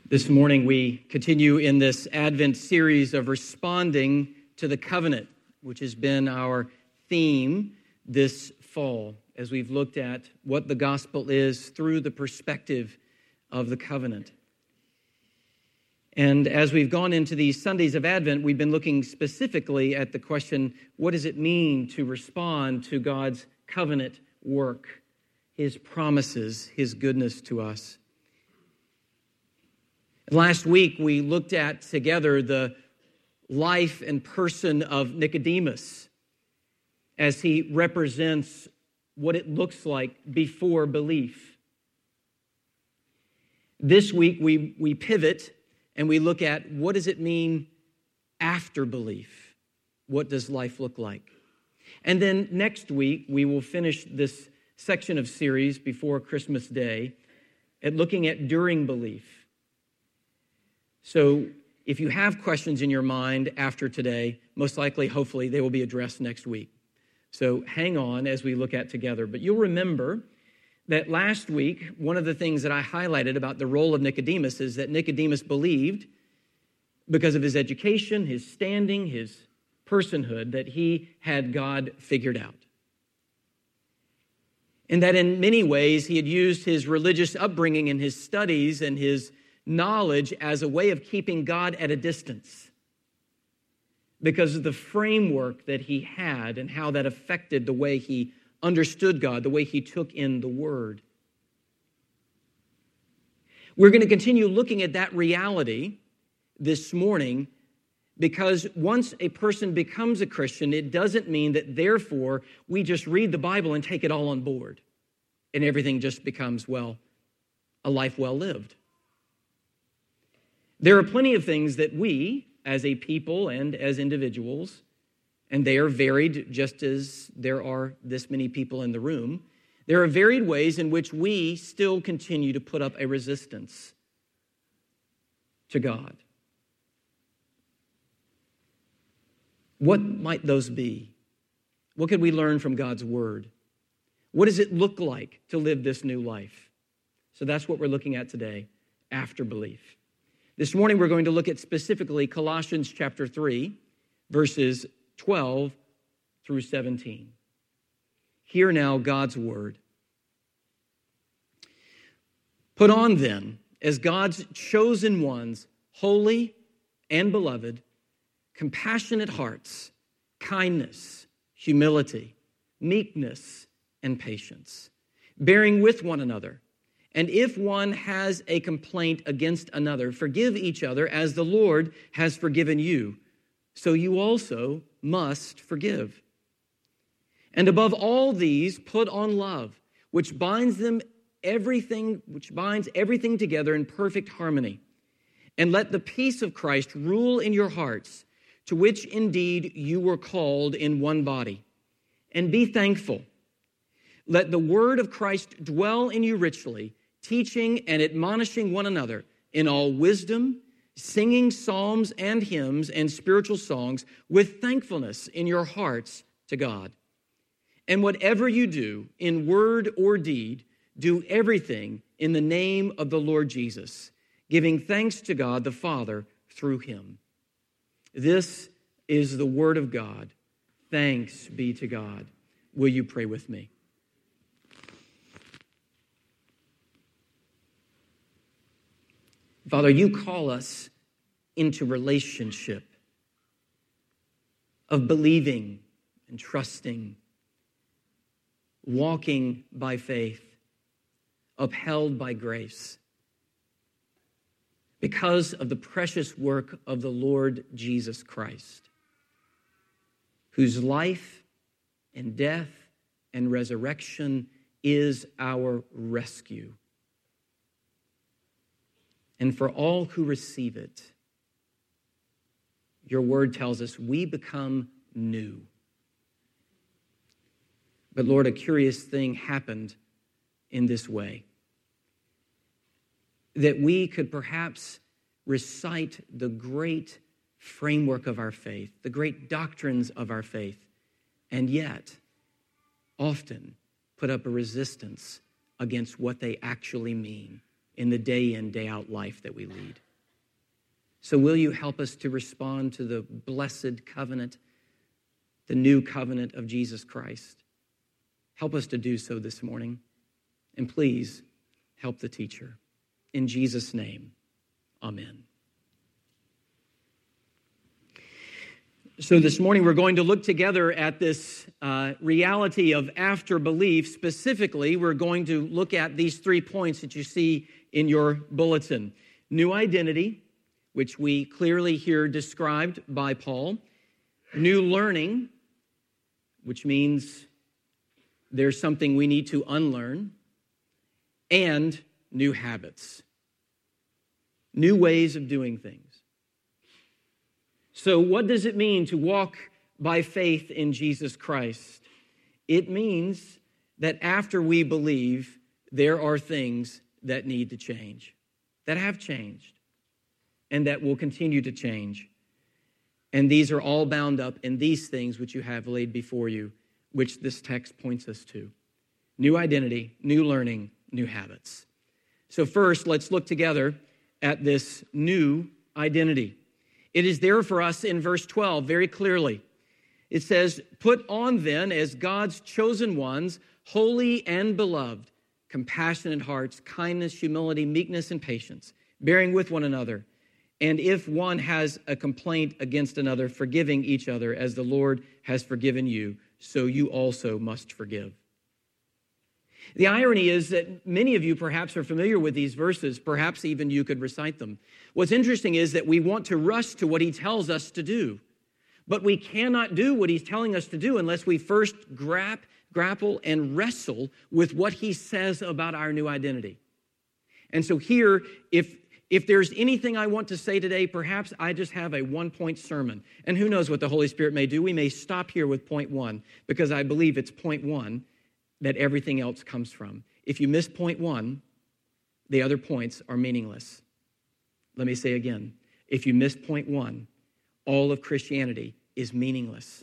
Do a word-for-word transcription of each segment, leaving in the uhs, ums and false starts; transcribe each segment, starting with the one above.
This morning, we continue in this Advent series of responding to the covenant, which has been our theme this fall, as we've looked at what the gospel is through the perspective of the covenant. And as we've gone into these Sundays of Advent, we've been looking specifically at the question, what does it mean to respond to God's covenant work, His promises, His goodness to us? Last week, we looked at together the life and person of Nicodemus as he represents what it looks like before belief. This week, we, we pivot and we look at what does it mean after belief? What does life look like? And then next week, we will finish this section of series before Christmas Day at looking at during belief. So if you have questions in your mind after today, most likely, hopefully, they will be addressed next week. So hang on as we look at together. But you'll remember that last week, one of the things that I highlighted about the role of Nicodemus is that Nicodemus believed, because of his education, his standing, his personhood, that he had God figured out. And that in many ways, he had used his religious upbringing and his studies and his knowledge as a way of keeping God at a distance because of the framework that he had and how that affected the way he understood God, the way he took in the Word. We're going to continue looking at that reality this morning because once a person becomes a Christian, it doesn't mean that therefore we just read the Bible and take it all on board and everything just becomes, well, a life well lived. There are plenty of things that we, as a people and as individuals, and they are varied just as there are this many people in the room, there are varied ways in which we still continue to put up a resistance to God. What might those be? What could we learn from God's Word? What does it look like to live this new life? So that's what we're looking at today, after belief. This morning, we're going to look at specifically Colossians chapter three, verses twelve through seventeen. Hear now God's word. Put on then, as God's chosen ones, holy and beloved, compassionate hearts, kindness, humility, meekness, and patience, bearing with one another. And if one has a complaint against another, forgive each other as the Lord has forgiven you. So you also must forgive. And above all these, put on love, which binds them everything, which binds everything together in perfect harmony. And let the peace of Christ rule in your hearts, to which indeed you were called in one body. And be thankful. Let the word of Christ dwell in you richly, teaching and admonishing one another in all wisdom, singing psalms and hymns and spiritual songs with thankfulness in your hearts to God. And whatever you do, in word or deed, do everything in the name of the Lord Jesus, giving thanks to God the Father through him. This is the word of God. Thanks be to God. Will you pray with me? Father, you call us into relationship of believing and trusting, walking by faith, upheld by grace, because of the precious work of the Lord Jesus Christ, whose life and death and resurrection is our rescue. And for all who receive it, your word tells us we become new. But Lord, a curious thing happened in this way. That we could perhaps recite the great framework of our faith, the great doctrines of our faith, and yet often put up a resistance against what they actually mean in the day in, day out life that we lead. So will you help us to respond to the blessed covenant, the new covenant of Jesus Christ? Help us to do so this morning. And please help the teacher. In Jesus' name, amen. So this morning we're going to look together at this uh, reality of after belief. Specifically, we're going to look at these three points that you see in your bulletin. New identity, which we clearly hear described by Paul. New learning, which means there's something we need to unlearn. And new habits, new ways of doing things. So what does it mean to walk by faith in Jesus Christ? It means that after we believe, there are things that need to change, that have changed, and that will continue to change. And these are all bound up in these things which you have laid before you, which this text points us to. New identity, new learning, new habits. So first, let's look together at this new identity. It is there for us in verse twelve very clearly. It says, "Put on then as God's chosen ones, holy and beloved, compassionate hearts, kindness, humility, meekness, and patience, bearing with one another. And if one has a complaint against another, forgiving each other as the Lord has forgiven you, so you also must forgive." The irony is that many of you perhaps are familiar with these verses. Perhaps even you could recite them. What's interesting is that we want to rush to what he tells us to do. But we cannot do what he's telling us to do unless we first grap, grapple and wrestle with what he says about our new identity. And so here, if, if there's anything I want to say today, perhaps I just have a one-point sermon. And who knows what the Holy Spirit may do. We may stop here with point one, because I believe it's point one that everything else comes from. If you miss point one, the other points are meaningless. Let me say again, if you miss point one, all of Christianity is meaningless.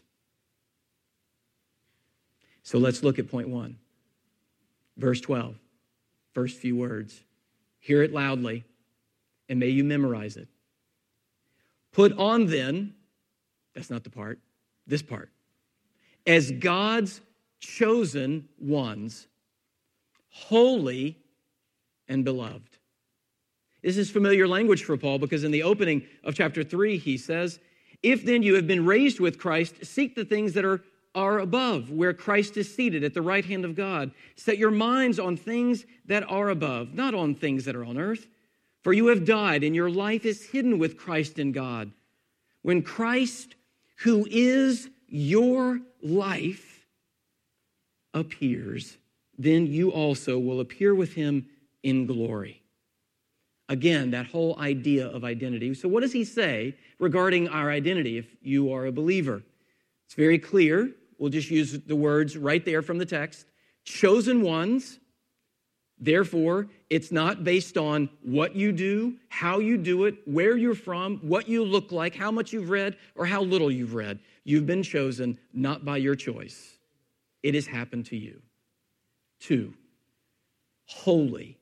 So let's look at point one. Verse twelve, first few words. Hear it loudly, and may you memorize it. Put on then, that's not the part, this part, as God's chosen ones, holy and beloved. This is familiar language for Paul, because in the opening of chapter three, he says, "If then you have been raised with Christ, seek the things that are, are above, where Christ is seated at the right hand of God. Set your minds on things that are above, not on things that are on earth. For you have died, and your life is hidden with Christ in God. When Christ, who is your life, appears, then you also will appear with him in glory." Again, that whole idea of identity. So what does he say regarding our identity if you are a believer? It's very clear. We'll just use the words right there from the text. Chosen ones. Therefore, it's not based on what you do, how you do it, where you're from, what you look like, how much you've read, or how little you've read. You've been chosen not by your choice. It has happened to you. Two, holy.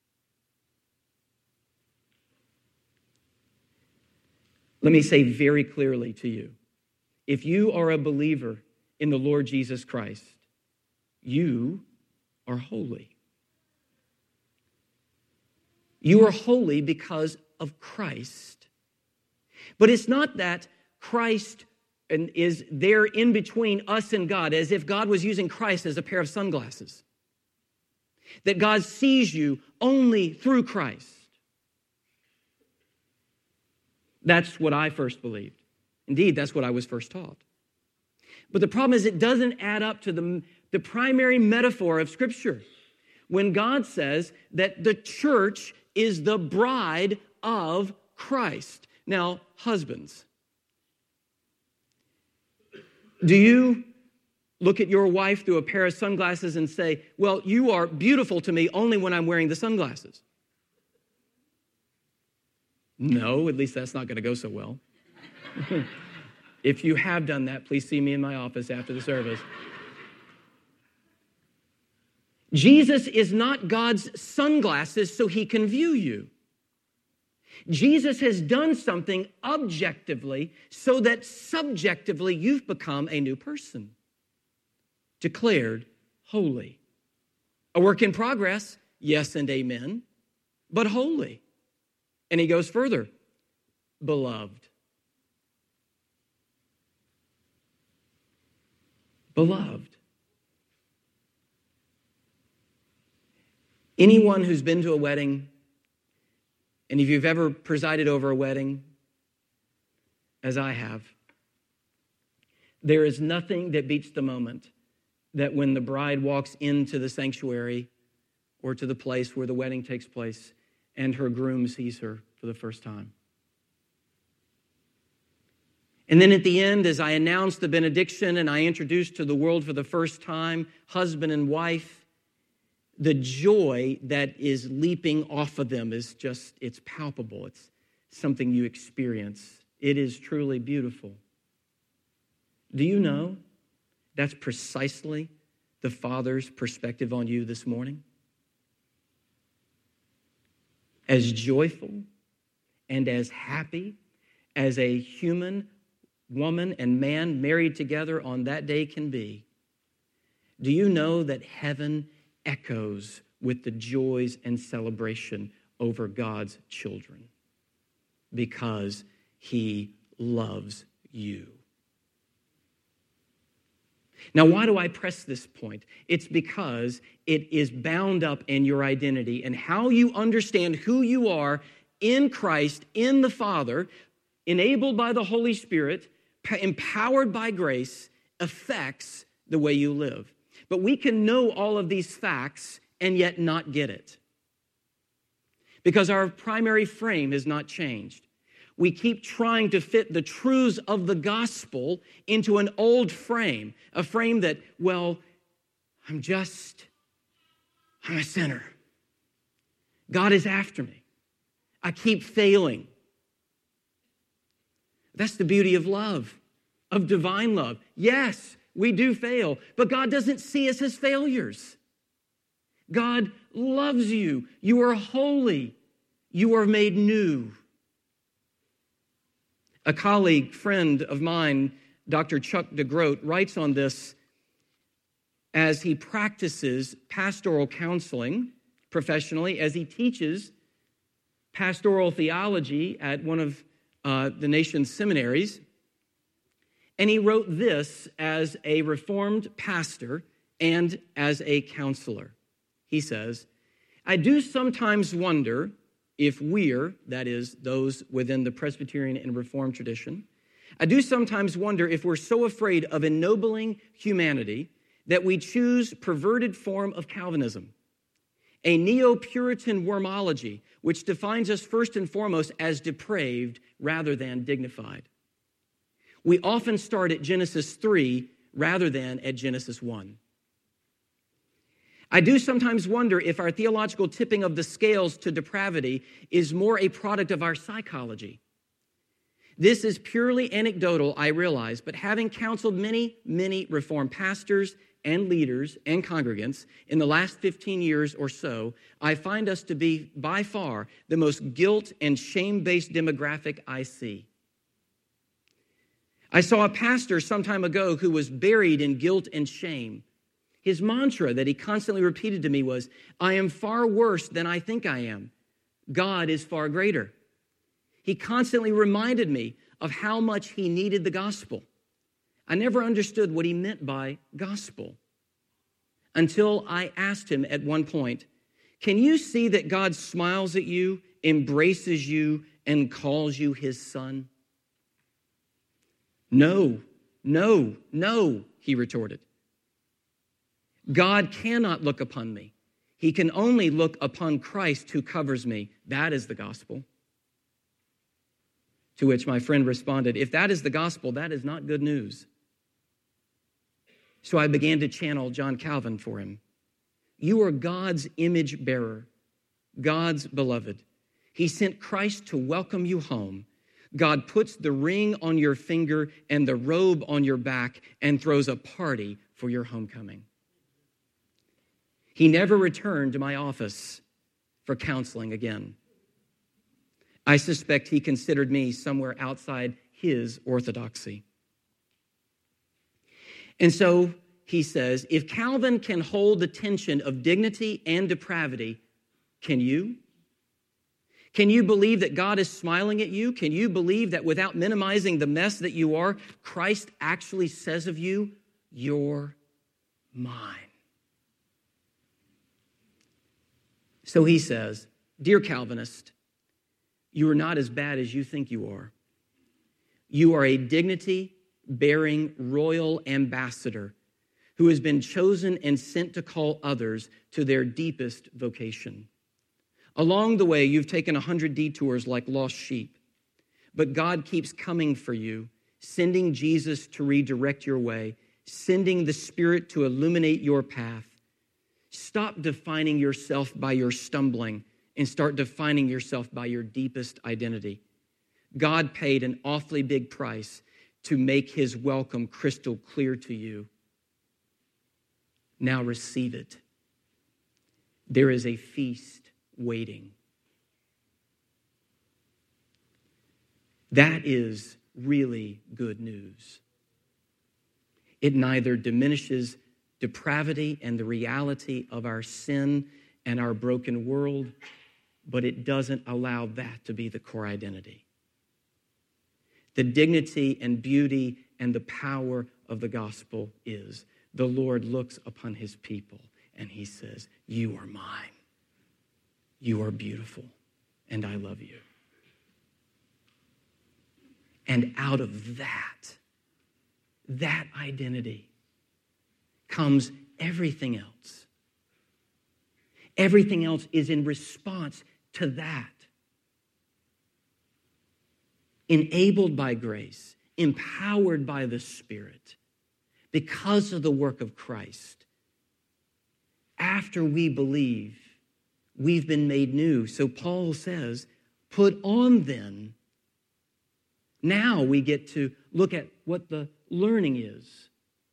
Let me say very clearly to you, if you are a believer in the Lord Jesus Christ, you are holy. You are holy because of Christ. But it's not that Christ is there in between us and God, as if God was using Christ as a pair of sunglasses. That God sees you only through Christ. That's what I first believed. Indeed, that's what I was first taught. But the problem is it doesn't add up to the, the primary metaphor of Scripture. When God says that the church is the bride of Christ. Now, husbands, do you look at your wife through a pair of sunglasses and say, "Well, you are beautiful to me only when I'm wearing the sunglasses"? No, at least that's not going to go so well. If you have done that, please see me in my office after the service. Jesus is not God's sunglasses so he can view you. Jesus has done something objectively so that subjectively you've become a new person, declared holy. A work in progress, yes and amen, but holy. And he goes further, beloved. Beloved. Anyone who's been to a wedding, and if you've ever presided over a wedding, as I have, there is nothing that beats the moment that when the bride walks into the sanctuary or to the place where the wedding takes place and her groom sees her for the first time. And then at the end, as I announce the benediction and I introduce to the world for the first time husband and wife, the joy that is leaping off of them is just, it's palpable. It's something you experience. It is truly beautiful. Do you know that's precisely the Father's perspective on you this morning? As joyful and as happy as a human woman and man married together on that day can be, do you know that heaven echoes with the joys and celebration over God's children? Because he loves you. Now, why do I press this point? It's because it is bound up in your identity, and how you understand who you are in Christ, in the Father, enabled by the Holy Spirit, empowered by grace, affects the way you live. But we can know all of these facts and yet not get it, because our primary frame has not changed. We keep trying to fit the truths of the gospel into an old frame, a frame that, well, I'm just, I'm a sinner. God is after me. I keep failing. That's the beauty of love, of divine love. Yes, we do fail, but God doesn't see us as failures. God loves you. You are holy. You are made new. A colleague, friend of mine, Doctor Chuck DeGroat, writes on this as he practices pastoral counseling professionally, as he teaches pastoral theology at one of uh, the nation's seminaries. And he wrote this as a Reformed pastor and as a counselor. He says, I do sometimes wonder if we're, that is, those within the Presbyterian and Reformed tradition, I do sometimes wonder if we're so afraid of ennobling humanity that we choose perverted form of Calvinism, a neo-Puritan wormology, which defines us first and foremost as depraved rather than dignified. We often start at Genesis three rather than at Genesis one. I do sometimes wonder if our theological tipping of the scales to depravity is more a product of our psychology. This is purely anecdotal, I realize, but having counseled many, many Reformed pastors and leaders and congregants in the last fifteen years or so, I find us to be by far the most guilt and shame-based demographic I see. I saw a pastor some time ago who was buried in guilt and shame. His mantra that he constantly repeated to me was, I am far worse than I think I am. God is far greater. He constantly reminded me of how much he needed the gospel. I never understood what he meant by gospel until I asked him at one point, can you see that God smiles at you, embraces you, and calls you his son? No, no, no, he retorted. God cannot look upon me. He can only look upon Christ who covers me. That is the gospel. To which my friend responded, if that is the gospel, that is not good news. So I began to channel John Calvin for him. You are God's image bearer, God's beloved. He sent Christ to welcome you home. God puts the ring on your finger and the robe on your back and throws a party for your homecoming. He never returned to my office for counseling again. I suspect he considered me somewhere outside his orthodoxy. And so he says, if Calvin can hold the tension of dignity and depravity, can you? Can you believe that God is smiling at you? Can you believe that without minimizing the mess that you are, Christ actually says of you, you're mine? So he says, dear Calvinist, you are not as bad as you think you are. You are a dignity-bearing royal ambassador who has been chosen and sent to call others to their deepest vocation. Along the way, you've taken a hundred detours like lost sheep, but God keeps coming for you, sending Jesus to redirect your way, sending the Spirit to illuminate your path. Stop defining yourself by your stumbling and start defining yourself by your deepest identity. God paid an awfully big price to make his welcome crystal clear to you. Now receive it. There is a feast waiting. That is really good news. It neither diminishes depravity and the reality of our sin and our broken world, but it doesn't allow that to be the core identity. The dignity and beauty and the power of the gospel is the Lord looks upon his people and he says, you are mine. You are beautiful and I love you. And out of that, that identity comes everything else. Everything else is in response to that. Enabled by grace, empowered by the Spirit, because of the work of Christ. After we believe, we've been made new. So Paul says, put on then. Now we get to look at what the learning is.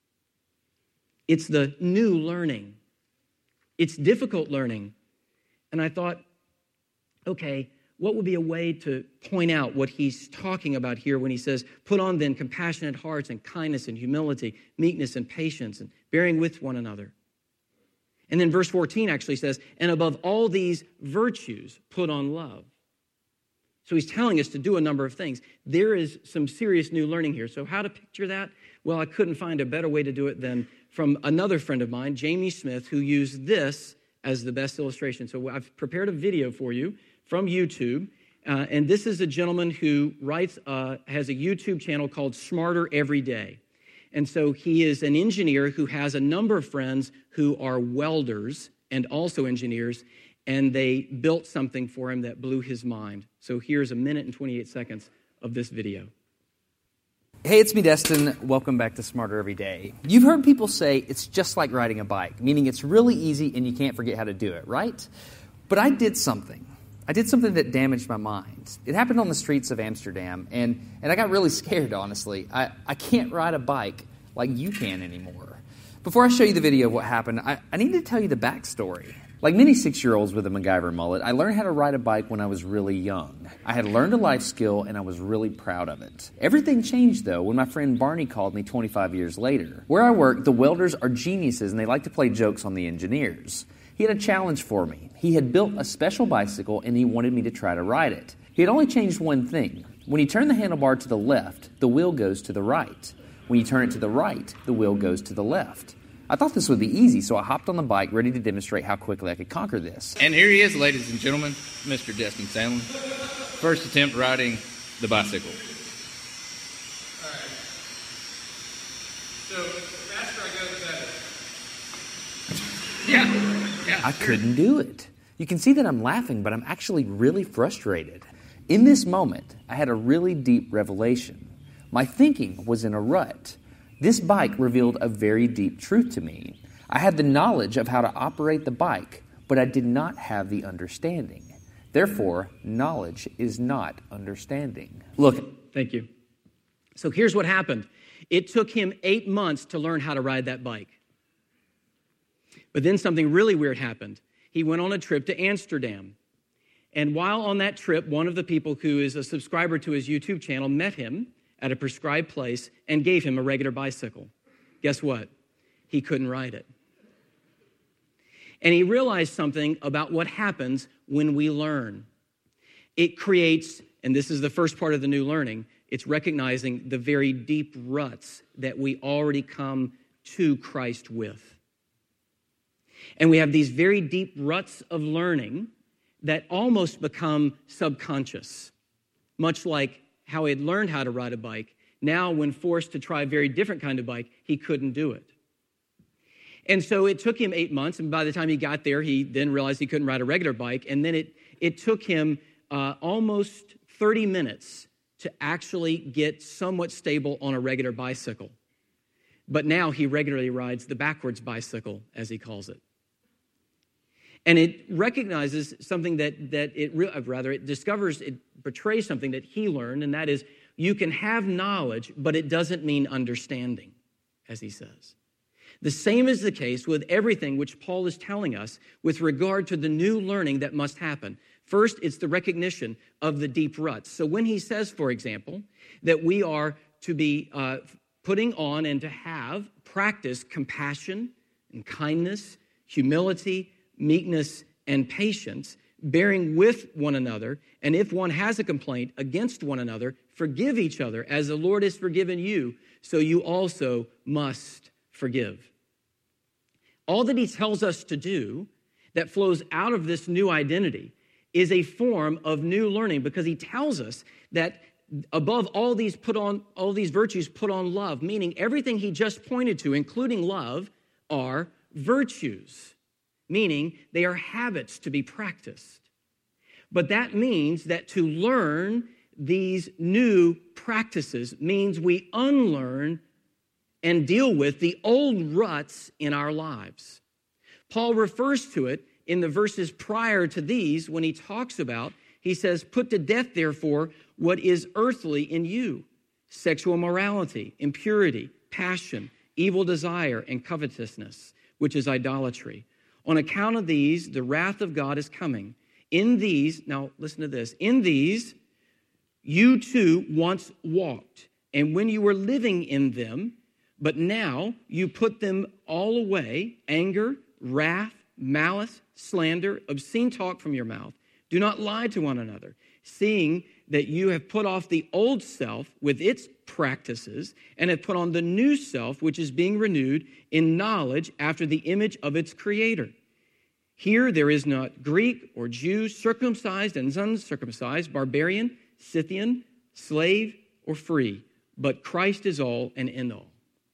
It's the new learning. It's difficult learning. And I thought, okay, what would be a way to point out what he's talking about here when he says, put on then compassionate hearts and kindness and humility, meekness and patience and bearing with one another. And then verse fourteen actually says, and above all these virtues, put on love. So he's telling us to do a number of things. There is some serious new learning here. So how to picture that? Well, I couldn't find a better way to do it than from another friend of mine, Jamie Smith, who used this as the best illustration. So I've prepared a video for you from YouTube. Uh, and this is a gentleman who writes, uh, has a YouTube channel called Smarter Every Day. And so he is an engineer who has a number of friends who are welders and also engineers, and they built something for him that blew his mind. So here's a minute and twenty-eight seconds of this video. Hey, it's me, Destin. Welcome back to Smarter Every Day. You've heard people say it's just like riding a bike, meaning it's really easy and you can't forget how to do it, right? But I did something. I did something that damaged my mind. It happened on the streets of Amsterdam, and, and I got really scared, honestly. I, I can't ride a bike like you can anymore. Before I show you the video of what happened, I, I need to tell you the backstory. Like many six-year-olds with a MacGyver mullet, I learned how to ride a bike when I was really young. I had learned a life skill, and I was really proud of it. Everything changed, though, when my friend Barney called me twenty-five years later. Where I work, the welders are geniuses, and they like to play jokes on the engineers. He had a challenge for me. He had built a special bicycle, and he wanted me to try to ride it. He had only changed one thing. When you turn the handlebar to the left, the wheel goes to the right. When you turn it to the right, the wheel goes to the left. I thought this would be easy, so I hopped on the bike ready to demonstrate how quickly I could conquer this. And here he is, ladies and gentlemen, Mister Destin Sandlin. First attempt riding the bicycle. All right. So the faster I go, the better. Yeah. Yeah. I couldn't do it. You can see that I'm laughing, but I'm actually really frustrated. In this moment, I had a really deep revelation. My thinking was in a rut. This bike revealed a very deep truth to me. I had the knowledge of how to operate the bike, but I did not have the understanding. Therefore, knowledge is not understanding. Look, thank you. So here's what happened. It took him eight months to learn how to ride that bike. But then something really weird happened. He went on a trip to Amsterdam. And while on that trip, one of the people who is a subscriber to his YouTube channel met him at a prescribed place and gave him a regular bicycle. Guess what? He couldn't ride it. And he realized something about what happens when we learn. It creates, and this is the first part of the new learning, it's recognizing the very deep ruts that we already come to Christ with. And we have these very deep ruts of learning that almost become subconscious, much like how he had learned how to ride a bike. Now, when forced to try a very different kind of bike, he couldn't do it. And so it took him eight months, and by the time he got there, he then realized he couldn't ride a regular bike, and then it, it took him uh, almost thirty minutes to actually get somewhat stable on a regular bicycle. But now he regularly rides the backwards bicycle, as he calls it. And it recognizes something that, that it, rather, it discovers, it betrays something that he learned, and that is you can have knowledge, but it doesn't mean understanding, as he says. The same is the case with everything which Paul is telling us with regard to the new learning that must happen. First, it's the recognition of the deep ruts. So when he says, for example, that we are to be uh, putting on and to have, practice compassion and kindness, humility, meekness, and patience, bearing with one another, and if one has a complaint against one another, forgive each other as the Lord has forgiven you, so you also must forgive. All that he tells us to do that flows out of this new identity is a form of new learning, because he tells us that above all these put on all these virtues put on love, meaning everything he just pointed to, including love, are virtues, meaning they are habits to be practiced. But that means that to learn these new practices means we unlearn and deal with the old ruts in our lives. Paul refers to it in the verses prior to these when he talks about, he says, put to death, therefore, what is earthly in you, sexual morality, impurity, passion, evil desire, and covetousness, which is idolatry. On account of these, the wrath of God is coming. In these, now listen to this, in these you too once walked, and when you were living in them, but now you put them all away, anger, wrath, malice, slander, obscene talk from your mouth. Do not lie to one another, seeing that you have put off the old self with its practices and have put on the new self, which is being renewed in knowledge after the image of its creator. Here there is not Greek or Jew, circumcised and uncircumcised, barbarian, Scythian, slave or free, but Christ is all and in all.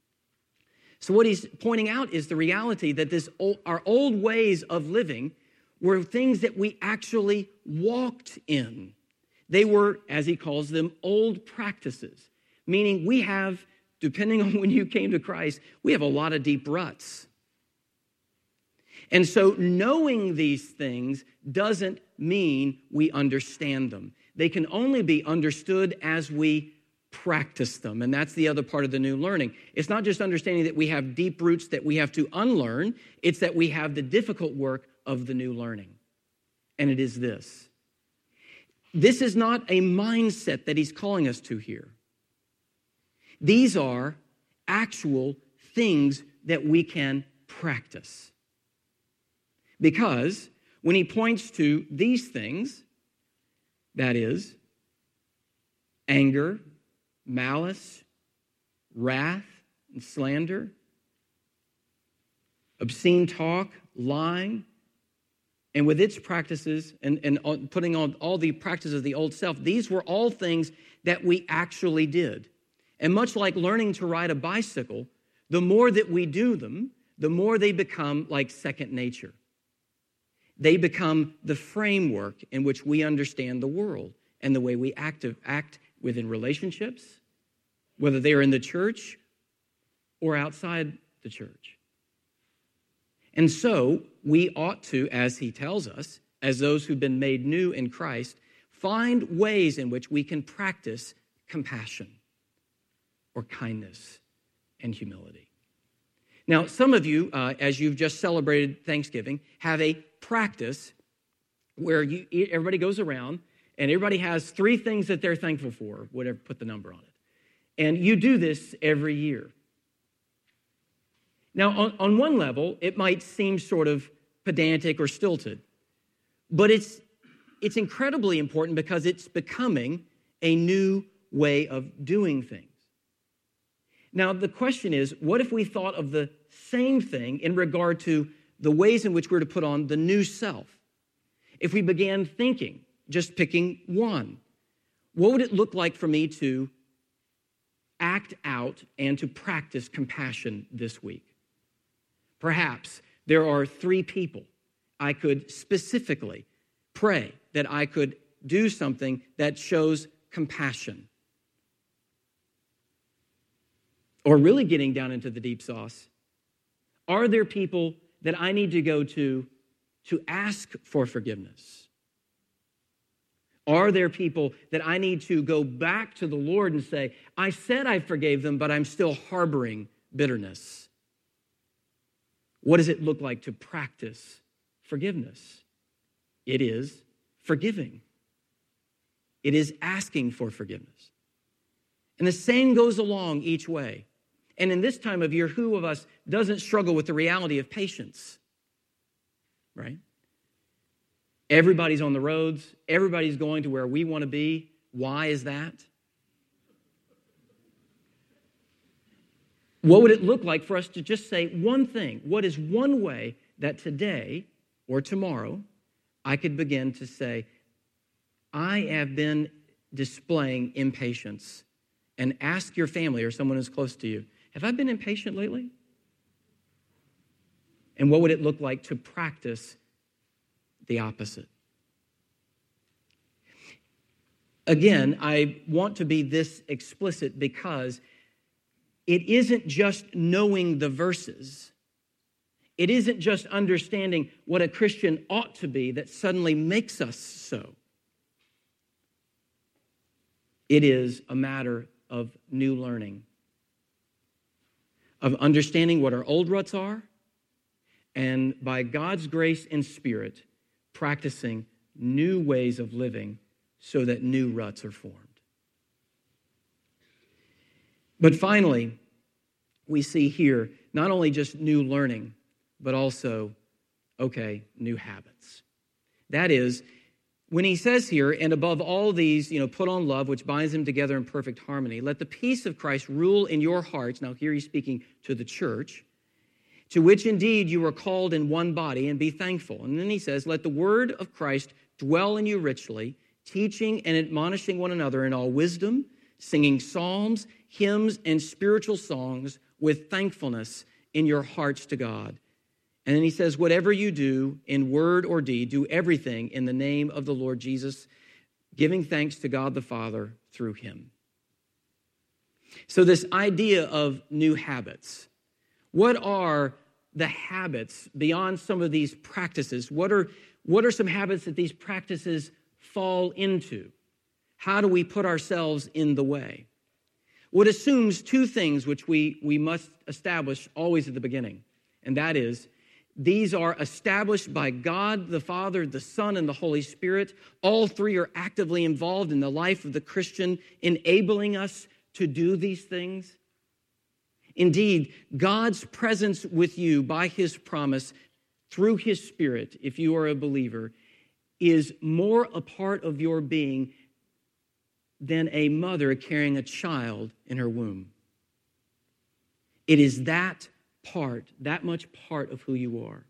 So what he's pointing out is the reality that this old, our old ways of living were things that we actually walked in. They were, as he calls them, old practices, meaning we have, depending on when you came to Christ, we have a lot of deep ruts. And so knowing these things doesn't mean we understand them. They can only be understood as we practice them. And that's the other part of the new learning. It's not just understanding that we have deep roots that we have to unlearn. It's that we have the difficult work of the new learning. And it is this. This is not a mindset that he's calling us to here. These are actual things that we can practice. Because when he points to these things, that is, anger, malice, wrath, and slander, obscene talk, lying, and with its practices and, and putting on all the practices of the old self, these were all things that we actually did. And much like learning to ride a bicycle, the more that we do them, the more they become like second nature. They become the framework in which we understand the world and the way we act, act within relationships, whether they are in the church or outside the church. And so we ought to, as he tells us, as those who've been made new in Christ, find ways in which we can practice compassion or kindness and humility. Now, some of you, uh, as you've just celebrated Thanksgiving, have a practice where you, everybody goes around and everybody has three things that they're thankful for, whatever, put the number on it. And you do this every year. Now, on, on one level, it might seem sort of pedantic or stilted, but it's, it's incredibly important because it's becoming a new way of doing things. Now, the question is, what if we thought of the same thing in regard to the ways in which we're to put on the new self? If we began thinking, just picking one, what would it look like for me to act out and to practice compassion this week? Perhaps there are three people I could specifically pray that I could do something that shows compassion. Or really getting down into the deep sauce, are there people that I need to go to to ask for forgiveness? Are there people that I need to go back to the Lord and say, I said I forgave them, but I'm still harboring bitterness? What does it look like to practice forgiveness? It is forgiving. It is asking for forgiveness. And the same goes along each way. And in this time of year, who of us doesn't struggle with the reality of patience? Right? Everybody's on the roads. Everybody's going to where we want to be. Why is that? What would it look like for us to just say one thing? What is one way that today or tomorrow I could begin to say, I have been displaying impatience, and ask your family or someone who's close to you, have I been impatient lately? And what would it look like to practice the opposite? Again, I want to be this explicit because it isn't just knowing the verses. It isn't just understanding what a Christian ought to be that suddenly makes us so. It is a matter of new learning, of understanding what our old ruts are, and by God's grace and Spirit, practicing new ways of living so that new ruts are formed. But finally, we see here not only just new learning, but also, okay, new habits. That is, when he says here, and above all these, you know, put on love, which binds them together in perfect harmony. Let the peace of Christ rule in your hearts. Now here he's speaking to the church, to which indeed you are called in one body, and be thankful. And then he says, let the word of Christ dwell in you richly, teaching and admonishing one another in all wisdom, singing psalms, hymns, and spiritual songs with thankfulness in your hearts to God. And then he says, whatever you do in word or deed, do everything in the name of the Lord Jesus, giving thanks to God the Father through him. So this idea of new habits, what are the habits beyond some of these practices? What are, what are some habits that these practices fall into? How do we put ourselves in the way? Well, it assumes two things which we, we must establish always at the beginning, and that is, these are established by God, the Father, the Son, and the Holy Spirit. All three are actively involved in the life of the Christian, enabling us to do these things. Indeed, God's presence with you by his promise through his Spirit, if you are a believer, is more a part of your being than a mother carrying a child in her womb. It is that part, that much part of who you are.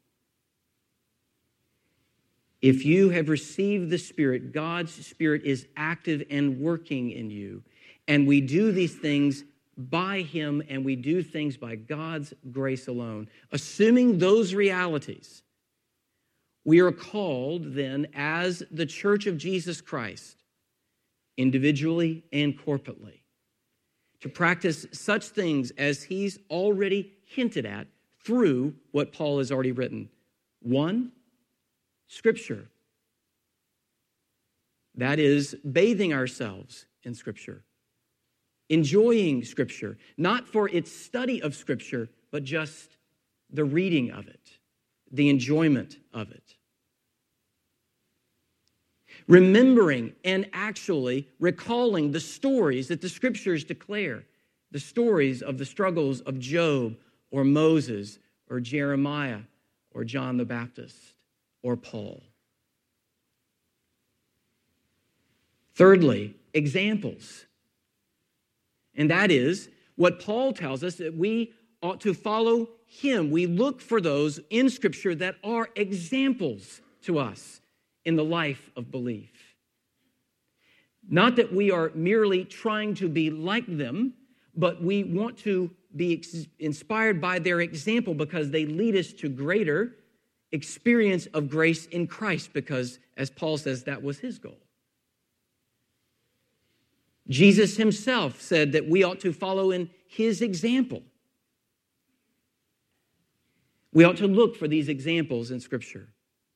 If you have received the Spirit, God's Spirit is active and working in you. And we do these things by him, and we do things by God's grace alone. Assuming those realities, we are called then as the Church of Jesus Christ, individually and corporately, to practice such things as he's already hinted at through what Paul has already written. One, Scripture. That is, bathing ourselves in Scripture, enjoying Scripture, not for its study of Scripture, but just the reading of it, the enjoyment of it. Remembering and actually recalling the stories that the Scriptures declare, the stories of the struggles of Job or Moses or Jeremiah or John the Baptist or Paul. Thirdly, examples. And that is what Paul tells us, that we ought to follow him. We look for those in Scripture that are examples to us in the life of belief. Not that we are merely trying to be like them, but we want to be ex- inspired by their example because they lead us to greater experience of grace in Christ, because, as Paul says, that was his goal. Jesus himself said that we ought to follow in his example. We ought to look for these examples in Scripture.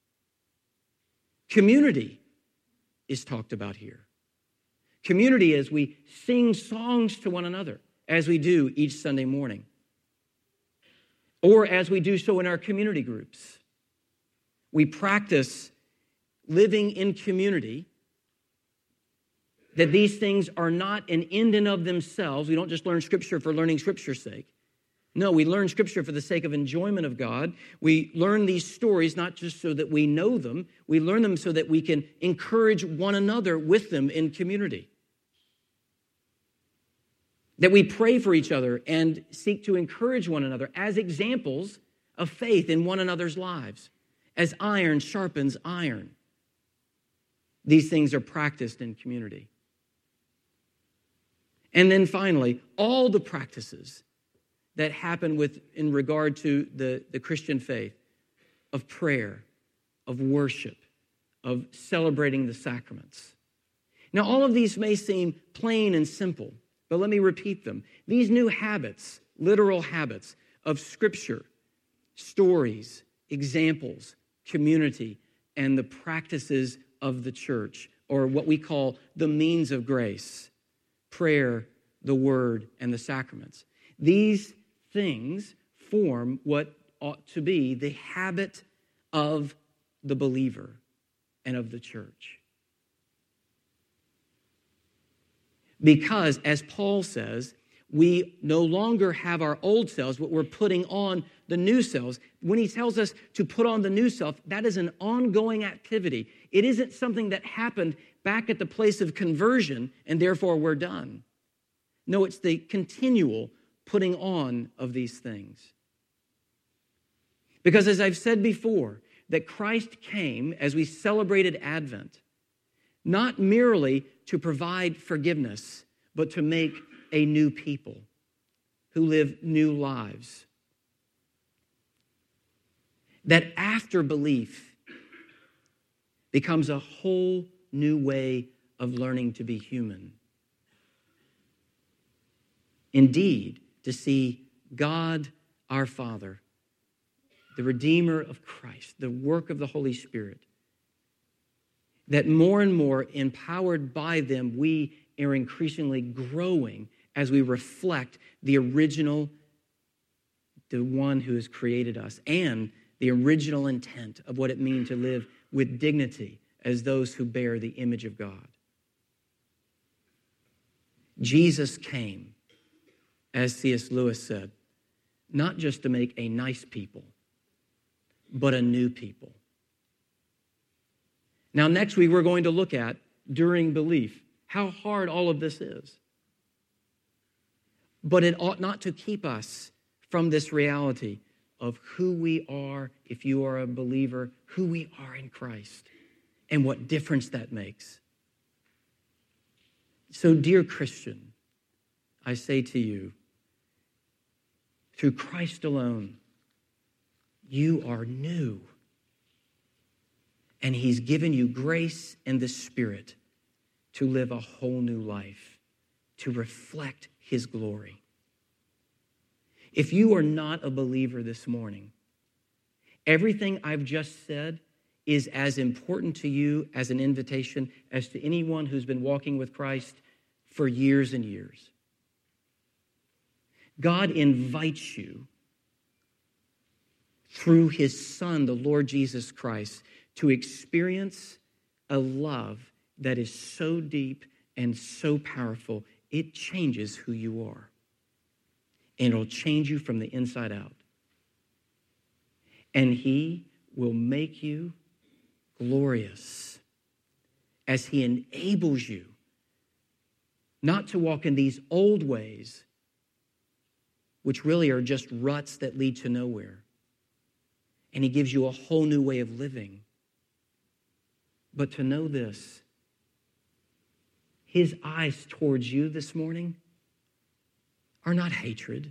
Community is talked about here. Community as we sing songs to one another, as we do each Sunday morning, or as we do so in our community groups. We practice living in community, that these things are not an end in of themselves. We don't just learn Scripture for learning Scripture's sake. No, we learn Scripture for the sake of enjoyment of God. We learn these stories not just so that we know them. We learn them so that we can encourage one another with them in community. That we pray for each other and seek to encourage one another as examples of faith in one another's lives, as iron sharpens iron. These things are practiced in community. And then finally, all the practices that happen with in regard to the, the Christian faith, of prayer, of worship, of celebrating the sacraments. Now, all of these may seem plain and simple, but let me repeat them. These new habits, literal habits of Scripture, stories, examples, community, and the practices of the church, or what we call the means of grace, prayer, the word, and the sacraments. These things form what ought to be the habit of the believer and of the church. Because, as Paul says, we no longer have our old selves, but we're putting on the new selves. When he tells us to put on the new self, that is an ongoing activity. It isn't something that happened back at the place of conversion and therefore we're done. No, it's the continual putting on of these things. Because as I've said before, that Christ came as we celebrated Advent, not merely to provide forgiveness, but to make a new people who live new lives. That after belief becomes a whole new way of learning to be human. Indeed, to see God our Father, the Redeemer of Christ, the work of the Holy Spirit, that more and more, empowered by them, we are increasingly growing as we reflect the original, the one who has created us, and the original intent of what it means to live with dignity as those who bear the image of God. Jesus came, as C S Lewis said, not just to make a nice people, but a new people. Now, next week, we're going to look at, during belief, how hard all of this is. But it ought not to keep us from this reality of who we are, if you are a believer, who we are in Christ, and what difference that makes. So, dear Christian, I say to you, through Christ alone, you are new. And he's given you grace and the Spirit to live a whole new life, to reflect his glory. If you are not a believer this morning, everything I've just said is as important to you as an invitation as to anyone who's been walking with Christ for years and years. God invites you through his Son, the Lord Jesus Christ, to experience a love that is so deep and so powerful, it changes who you are. And it'll change you from the inside out. And he will make you glorious as he enables you not to walk in these old ways, which really are just ruts that lead to nowhere. And he gives you a whole new way of living. But to know this, his eyes towards you this morning are not hatred.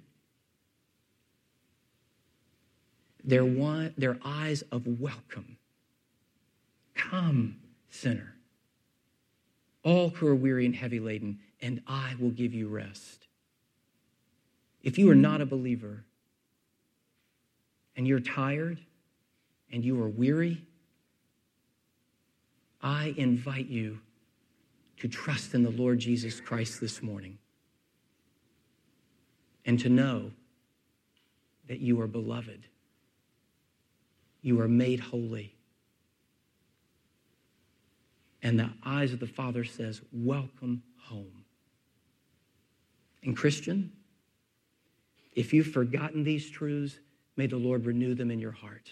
They're, one, they're eyes of welcome. Come, sinner, all who are weary and heavy laden, and I will give you rest. If you are not a believer, and you're tired, and you are weary, I invite you to trust in the Lord Jesus Christ this morning and to know that you are beloved. You are made holy. And the eyes of the Father says, welcome home. And Christian, if you've forgotten these truths, may the Lord renew them in your heart.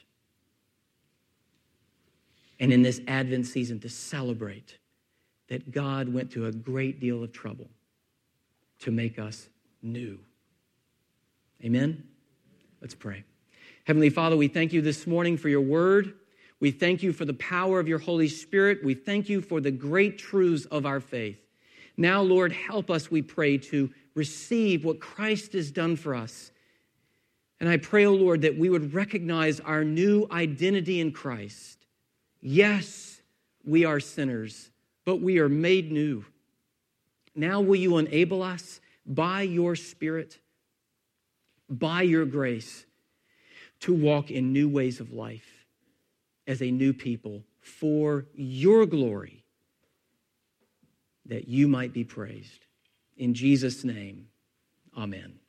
And in this Advent season, to celebrate that God went through a great deal of trouble to make us new. Amen? Let's pray. Heavenly Father, we thank you this morning for your word. We thank you for the power of your Holy Spirit. We thank you for the great truths of our faith. Now, Lord, help us, we pray, to receive what Christ has done for us. And I pray, O Lord, that we would recognize our new identity in Christ. Yes, we are sinners, but we are made new. Now will you enable us by your Spirit, by your grace, to walk in new ways of life as a new people for your glory, that you might be praised. In Jesus' name, amen.